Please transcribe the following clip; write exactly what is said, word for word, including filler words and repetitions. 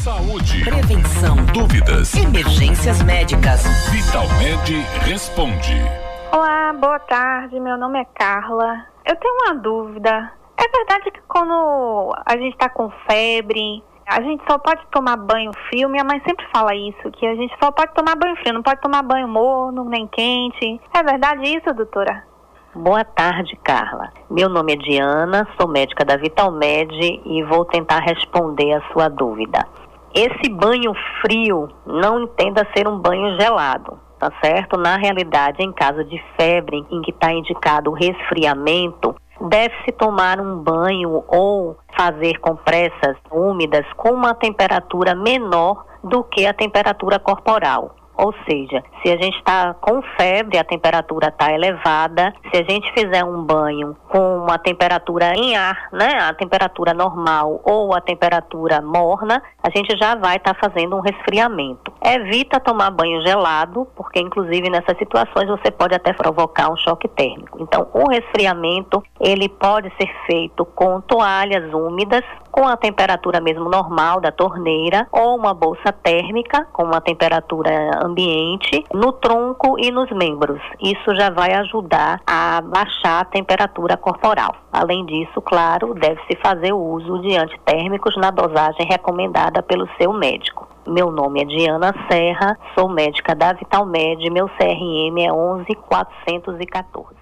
Saúde, prevenção, dúvidas, emergências médicas. Vitalmed responde. Olá, boa tarde. Meu nome é Carla. Eu tenho uma dúvida. É verdade que quando a gente está com febre, a gente só pode tomar banho frio? Minha mãe sempre fala isso, que a gente só pode tomar banho frio, não pode tomar banho morno, nem quente. É verdade isso, doutora? Boa tarde, Carla. Meu nome é Diana, sou médica da Vitalmed e vou tentar responder a sua dúvida. Esse banho frio não entenda ser um banho gelado, tá certo? Na realidade, em caso de febre, em que está indicado o resfriamento, deve-se tomar um banho ou fazer compressas úmidas com uma temperatura menor do que a temperatura corporal. Ou seja, se a gente está com febre, a temperatura está elevada. Se a gente fizer um banho com uma temperatura em ar, né, a temperatura normal ou a temperatura morna, a gente já vai estar tá fazendo um resfriamento. Evita tomar banho gelado, porque inclusive nessas situações você pode até provocar um choque térmico. Então, o resfriamento, ele pode ser feito com toalhas úmidas, com a temperatura mesmo normal da torneira, ou uma bolsa térmica com uma temperatura ambiente no tronco e nos membros. Isso já vai ajudar a baixar a temperatura corporal. Além disso, claro, deve-se fazer o uso de antitérmicos na dosagem recomendada pelo seu médico. Meu nome é Diana Serra, sou médica da Vitalmed, meu C R M é onze quatrocentos e quatorze.